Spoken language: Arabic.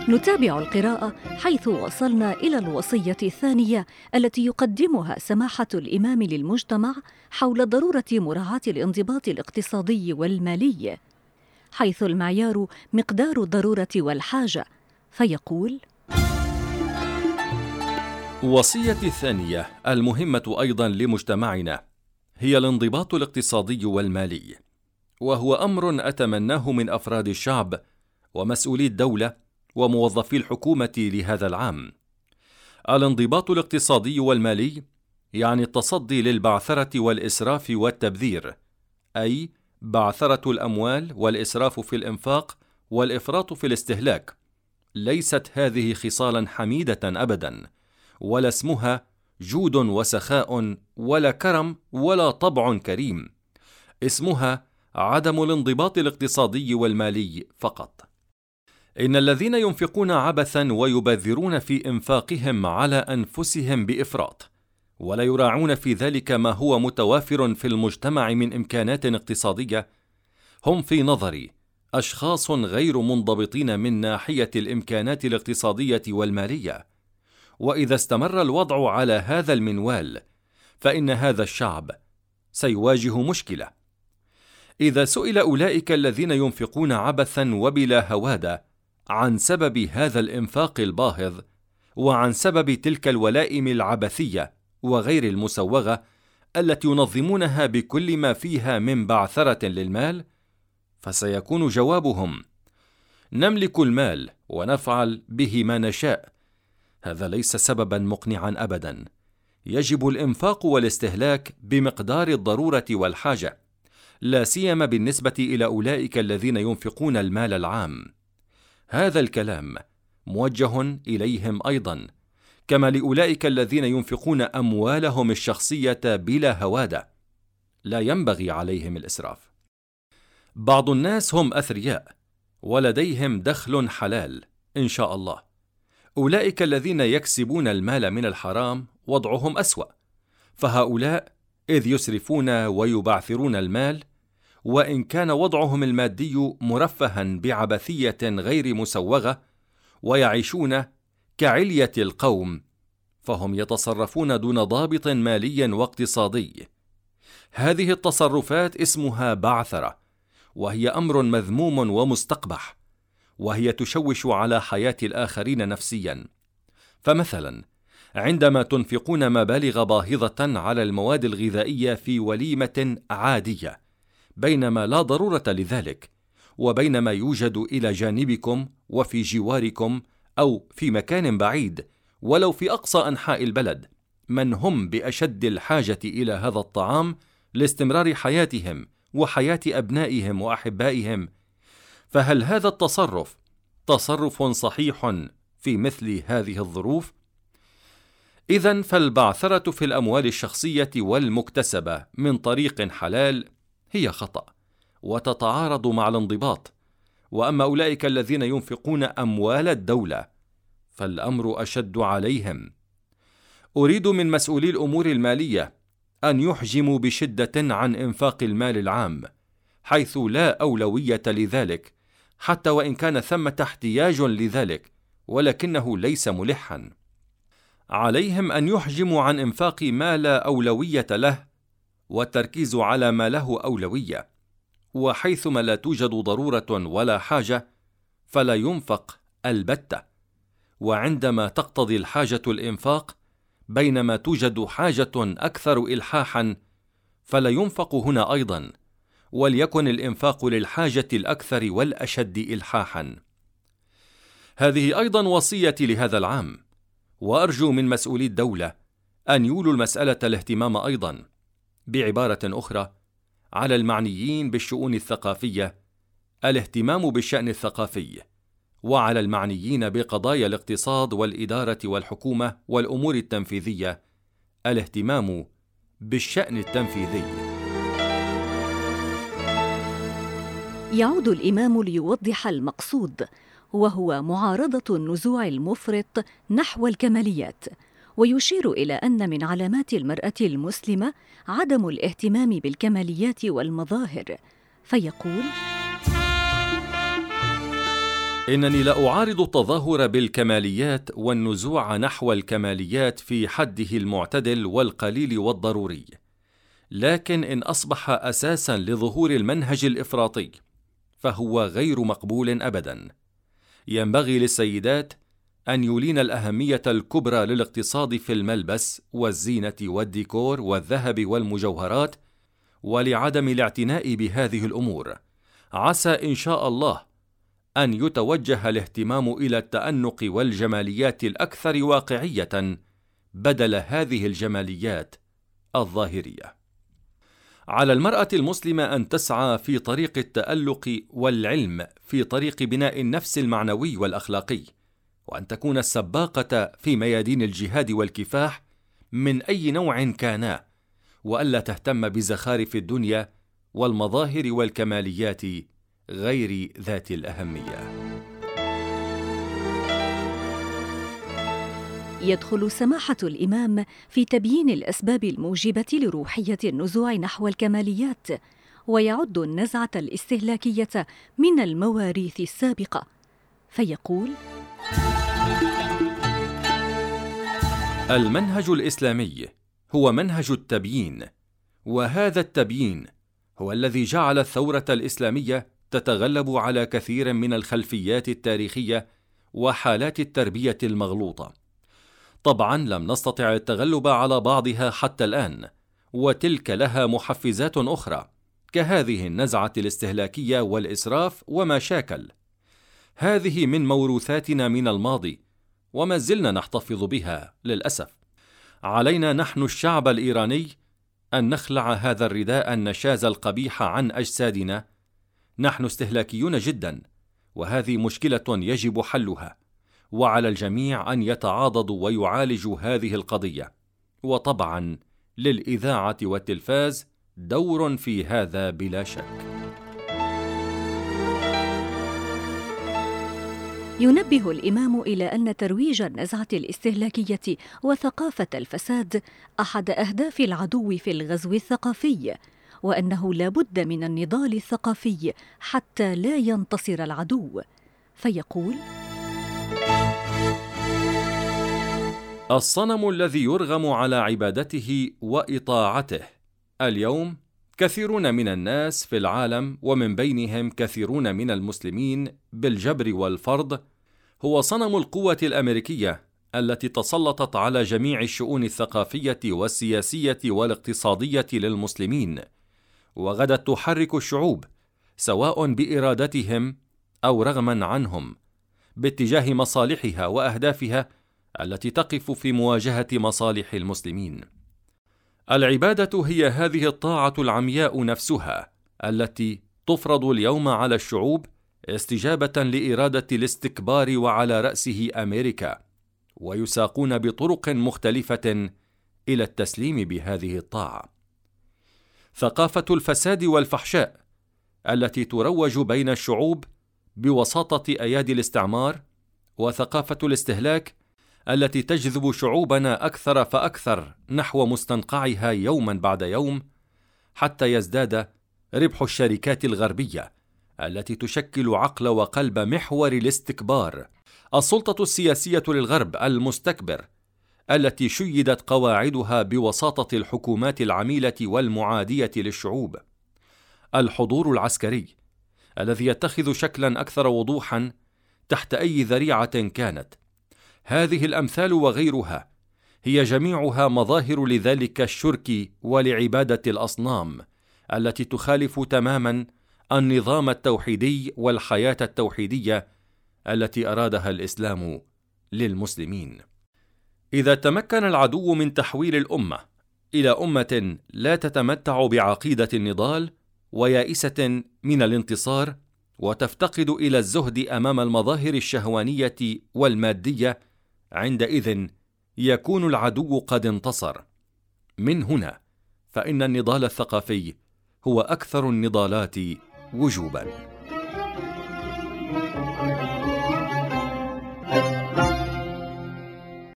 نتابع القراءة حيث وصلنا إلى الوصية الثانية التي يقدمها سماحة الإمام للمجتمع حول ضرورة مراعاة الانضباط الاقتصادي والمالي، حيث المعيار مقدار الضرورة والحاجة، فيقول: الوصية الثانية المهمة أيضا لمجتمعنا هي الانضباط الاقتصادي والمالي، وهو أمر أتمناه من أفراد الشعب ومسؤولي الدولة وموظفي الحكومة لهذا العام. الانضباط الاقتصادي والمالي يعني التصدي للبعثرة والإسراف والتبذير، أي بعثرة الأموال والإسراف في الإنفاق والإفراط في الاستهلاك. ليست هذه خصالا حميدة أبدا، ولا اسمها جود وسخاء ولا كرم ولا طبع كريم، اسمها عدم الانضباط الاقتصادي والمالي فقط. إن الذين ينفقون عبثا ويبذرون في إنفاقهم على أنفسهم بإفراط، ولا يراعون في ذلك ما هو متوافر في المجتمع من إمكانات اقتصادية، هم في نظري أشخاص غير منضبطين من ناحية الإمكانات الاقتصادية والمالية. وإذا استمر الوضع على هذا المنوال، فإن هذا الشعب سيواجه مشكلة. إذا سئل أولئك الذين ينفقون عبثا وبلا هوادة عن سبب هذا الإنفاق الباهظ، وعن سبب تلك الولائم العبثية وغير المسوغة التي ينظمونها بكل ما فيها من بعثرة للمال، فسيكون جوابهم: نملك المال ونفعل به ما نشاء. هذا ليس سببا مقنعا أبدا. يجب الإنفاق والاستهلاك بمقدار الضرورة والحاجة، لا سيما بالنسبة إلى أولئك الذين ينفقون المال العام. هذا الكلام موجه إليهم أيضا، كما لأولئك الذين ينفقون أموالهم الشخصية بلا هوادة. لا ينبغي عليهم الإسراف. بعض الناس هم أثرياء ولديهم دخل حلال إن شاء الله. أولئك الذين يكسبون المال من الحرام وضعهم أسوأ، فهؤلاء إذ يسرفون ويبعثرون المال، وإن كان وضعهم المادي مرفها بعبثية غير مسوغة ويعيشون كعلية القوم، فهم يتصرفون دون ضابط مالي واقتصادي. هذه التصرفات اسمها بعثرة، وهي أمر مذموم ومستقبح، وهي تشوش على حياة الآخرين نفسيا. فمثلا عندما تنفقون مبالغ باهظة على المواد الغذائية في وليمة عادية، بينما لا ضرورة لذلك، وبينما يوجد إلى جانبكم وفي جواركم أو في مكان بعيد ولو في أقصى أنحاء البلد من هم بأشد الحاجة إلى هذا الطعام لاستمرار حياتهم وحياة أبنائهم وأحبائهم، فهل هذا التصرف تصرف صحيح في مثل هذه الظروف؟ إذن فالبعثرة في الأموال الشخصية والمكتسبة من طريق حلال هي خطأ وتتعارض مع الانضباط. وأما أولئك الذين ينفقون أموال الدولة فالأمر أشد عليهم. أريد من مسؤولي الأمور المالية أن يحجموا بشدة عن إنفاق المال العام، حيث لا أولوية لذلك، حتى وإن كان ثمة احتياج لذلك ولكنه ليس ملحا. عليهم أن يحجموا عن إنفاق ما لا أولوية له، والتركيز على ما له أولوية. وحيثما لا توجد ضرورة ولا حاجة فلا ينفق البتة، وعندما تقتضي الحاجة الإنفاق بينما توجد حاجة أكثر إلحاحا فلا ينفق هنا أيضا، وليكن الإنفاق للحاجة الأكثر والأشد إلحاحا. هذه أيضا وصيتي لهذا العام، وأرجو من مسؤولي الدولة أن يولوا المسألة الاهتمام أيضا. بعبارة أخرى، على المعنيين بالشؤون الثقافية الاهتمام بالشأن الثقافي، وعلى المعنيين بقضايا الاقتصاد والإدارة والحكومة والأمور التنفيذية الاهتمام بالشأن التنفيذي. يعود الإمام ليوضح المقصود، وهو معارضة النزوع المفرط نحو الكماليات، ويشير إلى أن من علامات المرأة المسلمة عدم الاهتمام بالكماليات والمظاهر، فيقول: إنني لا أعارض التظاهر بالكماليات والنزوع نحو الكماليات في حده المعتدل والقليل والضروري، لكن إن أصبح أساساً لظهور المنهج الإفراطي فهو غير مقبول أبداً. ينبغي للسيدات أن يولين الأهمية الكبرى للاقتصاد في الملبس والزينة والديكور والذهب والمجوهرات، ولعدم الاعتناء بهذه الأمور عسى إن شاء الله أن يتوجه الاهتمام إلى التأنق والجماليات الأكثر واقعية بدل هذه الجماليات الظاهرية. على المرأة المسلمة أن تسعى في طريق التألق والعلم في طريق بناء النفس المعنوي والأخلاقي، وأن تكون السباقة في ميادين الجهاد والكفاح من أي نوع كانا، وألا تهتم بزخارف الدنيا والمظاهر والكماليات غير ذات الأهمية. يدخل سماحة الإمام في تبيين الأسباب الموجبة لروحية النزوع نحو الكماليات، ويعد النزعة الاستهلاكية من المواريث السابقة، فيقول: المنهج الإسلامي هو منهج التبيين، وهذا التبيين هو الذي جعل الثورة الإسلامية تتغلب على كثير من الخلفيات التاريخية وحالات التربية المغلوطة. طبعا لم نستطع التغلب على بعضها حتى الآن، وتلك لها محفزات أخرى كهذه النزعة الاستهلاكية والإسراف وما شاكل. هذه من موروثاتنا من الماضي وما زلنا نحتفظ بها للأسف. علينا نحن الشعب الإيراني أن نخلع هذا الرداء النشاز القبيح عن أجسادنا. نحن استهلاكيون جدا، وهذه مشكلة يجب حلها، وعلى الجميع أن يتعاضدوا ويعالجوا هذه القضية. وطبعا للإذاعة والتلفاز دور في هذا بلا شك. ينبه الإمام إلى أن ترويج النزعة الاستهلاكية وثقافة الفساد أحد أهداف العدو في الغزو الثقافي، وأنه لا بد من النضال الثقافي حتى لا ينتصر العدو، فيقول: الصنم الذي يرغم على عبادته وإطاعته. اليوم كثيرون من الناس في العالم، ومن بينهم كثيرون من المسلمين بالجبر والفرض، هو صنم القوة الأمريكية التي تسلطت على جميع الشؤون الثقافية والسياسية والاقتصادية للمسلمين، وغدت تحرك الشعوب سواء بإرادتهم أو رغما عنهم باتجاه مصالحها وأهدافها التي تقف في مواجهة مصالح المسلمين. العبادة هي هذه الطاعة العمياء نفسها التي تفرض اليوم على الشعوب استجابة لإرادة الاستكبار، وعلى رأسه أمريكا، ويساقون بطرق مختلفة إلى التسليم بهذه الطاعة. ثقافة الفساد والفحشاء التي تروج بين الشعوب بوساطة أيادي الاستعمار، وثقافة الاستهلاك التي تجذب شعوبنا أكثر فأكثر نحو مستنقعها يوما بعد يوم، حتى يزداد ربح الشركات الغربية التي تشكل عقل وقلب محور الاستكبار. السلطة السياسية للغرب المستكبر التي شيدت قواعدها بوساطة الحكومات العميلة والمعادية للشعوب. الحضور العسكري الذي يتخذ شكلا أكثر وضوحا تحت أي ذريعة كانت. هذه الأمثال وغيرها هي جميعها مظاهر لذلك الشرك ولعبادة الأصنام التي تخالف تماما النظام التوحيدي والحياة التوحيدية التي أرادها الإسلام للمسلمين. إذا تمكن العدو من تحويل الأمة إلى أمة لا تتمتع بعقيدة النضال ويائسة من الانتصار، وتفتقد إلى الزهد أمام المظاهر الشهوانية والمادية، عندئذ يكون العدو قد انتصر. من هنا فإن النضال الثقافي هو أكثر النضالات وجوباً.